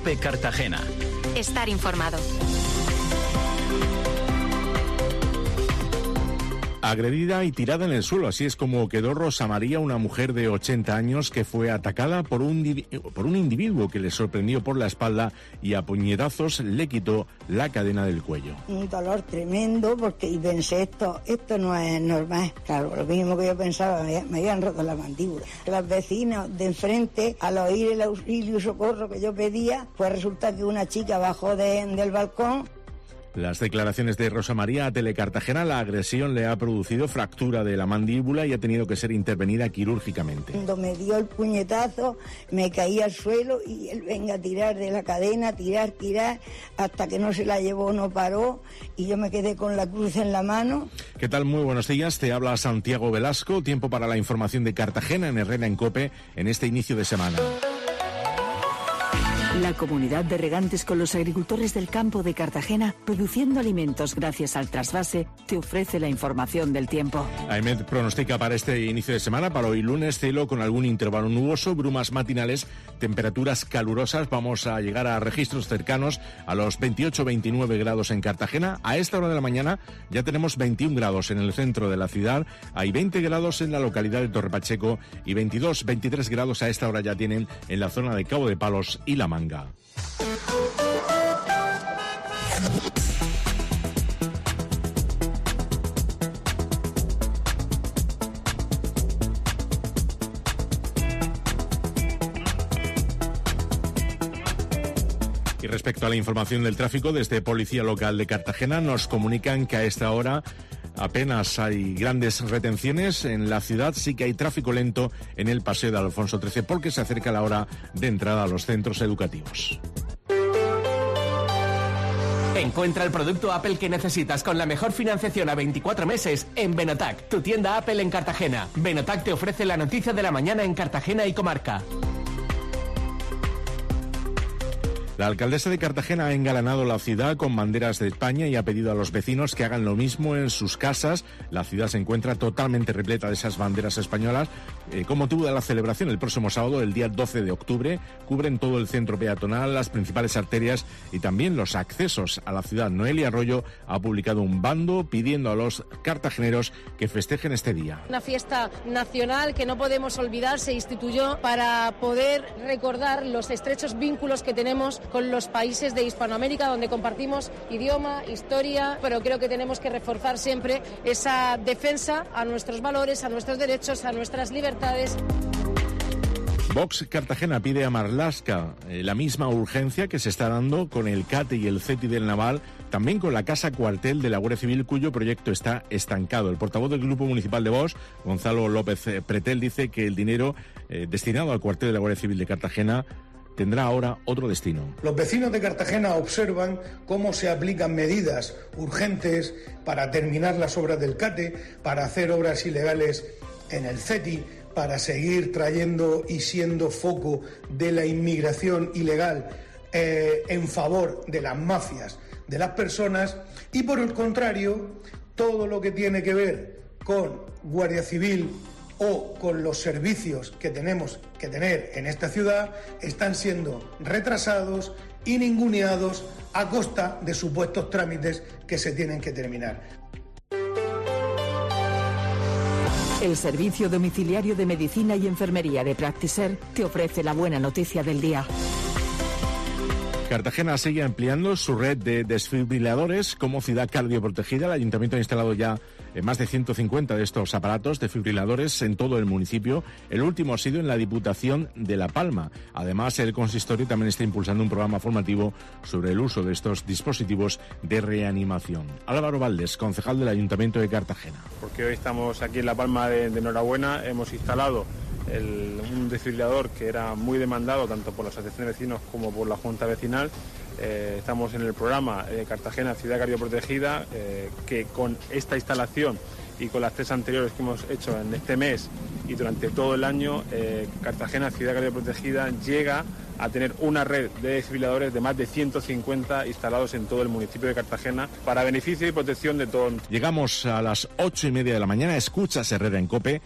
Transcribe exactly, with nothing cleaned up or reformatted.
COPE Cartagena. Estar informado. Agredida y tirada en el suelo, así es como quedó Rosa María, una mujer de ochenta años que fue atacada por un, por un individuo que le sorprendió por la espalda y a puñetazos le quitó la cadena del cuello. Un dolor tremendo porque y pensé, esto, esto no es normal. Claro, lo mismo que yo pensaba, me, me habían roto la mandíbula. Las vecinas de enfrente, al oír el auxilio y socorro que yo pedía, pues resulta que una chica bajó de, del balcón. Las declaraciones de Rosa María a Telecartagena: la agresión le ha producido fractura de la mandíbula y ha tenido que ser intervenida quirúrgicamente. Cuando me dio el puñetazo, me caí al suelo y él venga a tirar de la cadena, tirar, tirar, hasta que no se la llevó, no paró, y yo me quedé con la cruz en la mano. ¿Qué tal? Muy buenos días, te habla Santiago Velasco. Tiempo para la información de Cartagena en Herrera en COPE en este inicio de semana. La comunidad de regantes con los agricultores del campo de Cartagena, produciendo alimentos gracias al trasvase, te ofrece la información del tiempo. AEMET pronostica para este inicio de semana, para hoy lunes, cielo con algún intervalo nuboso, brumas matinales, temperaturas calurosas. Vamos a llegar a registros cercanos a los veintiocho veintinueve grados en Cartagena. A esta hora de la mañana ya tenemos veintiún grados en el centro de la ciudad, hay veinte grados en la localidad de Torre Pacheco y veintidós, veintitrés grados a esta hora ya tienen en la zona de Cabo de Palos y La Manga. Y respecto a la información del tráfico, desde Policía Local de Cartagena nos comunican que a esta hora apenas hay grandes retenciones en la ciudad. Sí que hay tráfico lento en el paseo de Alfonso trece porque se acerca la hora de entrada a los centros educativos. Encuentra el producto Apple que necesitas con la mejor financiación a veinticuatro meses en Benotac, tu tienda Apple en Cartagena. Benotac te ofrece la noticia de la mañana en Cartagena y comarca. La alcaldesa de Cartagena ha engalanado la ciudad con banderas de España y ha pedido a los vecinos que hagan lo mismo en sus casas. La ciudad se encuentra totalmente repleta de esas banderas españolas. Eh, con motivo de la celebración el próximo sábado, el día doce de octubre, cubren todo el centro peatonal, las principales arterias y también los accesos a la ciudad. Noelia Arroyo ha publicado un bando pidiendo a los cartageneros que festejen este día. Una fiesta nacional que no podemos olvidar, se instituyó para poder recordar los estrechos vínculos que tenemos con los países de Hispanoamérica, donde compartimos idioma, historia, pero creo que tenemos que reforzar siempre esa defensa a nuestros valores, a nuestros derechos, a nuestras libertades. Vox Cartagena pide a Marlaska eh, la misma urgencia que se está dando con el CATE y el CETI del Naval, también con la Casa Cuartel de la Guardia Civil, cuyo proyecto está estancado. El portavoz del Grupo Municipal de Vox, Gonzalo López Pretel, dice que el dinero eh, destinado al cuartel de la Guardia Civil de Cartagena tendrá ahora otro destino. Los vecinos de Cartagena observan cómo se aplican medidas urgentes para terminar las obras del CATE, para hacer obras ilegales en el CETI, para seguir trayendo y siendo foco de la inmigración ilegal eh, en favor de las mafias de las personas, y por el contrario, todo lo que tiene que ver con Guardia Civil o con los servicios que tenemos que tener en esta ciudad están siendo retrasados y ninguneados a costa de supuestos trámites que se tienen que terminar. El Servicio Domiciliario de Medicina y Enfermería de Practiser te ofrece la buena noticia del día. Cartagena sigue ampliando su red de desfibriladores como ciudad cardioprotegida. El ayuntamiento ha instalado ya más de ciento cincuenta de estos aparatos desfibriladores en todo el municipio. El último ha sido en la Diputación de La Palma. Además, el consistorio también está impulsando un programa formativo sobre el uso de estos dispositivos de reanimación. Álvaro Valdés, concejal del Ayuntamiento de Cartagena. Porque hoy estamos aquí en La Palma de, de enhorabuena. Hemos instalado El, un desfibrilador que era muy demandado tanto por la Asociación de Vecinos como por la Junta Vecinal. Eh, estamos en el programa eh, Cartagena Ciudad Cardioprotegida, eh, que con esta instalación y con las tres anteriores que hemos hecho en este mes y durante todo el año, eh, Cartagena Ciudad Cardioprotegida llega a tener una red de desfibriladores de más de ciento cincuenta instalados en todo el municipio de Cartagena para beneficio y protección de todos. Llegamos a las ocho y media de la mañana. Escuchas Herrera en COPE.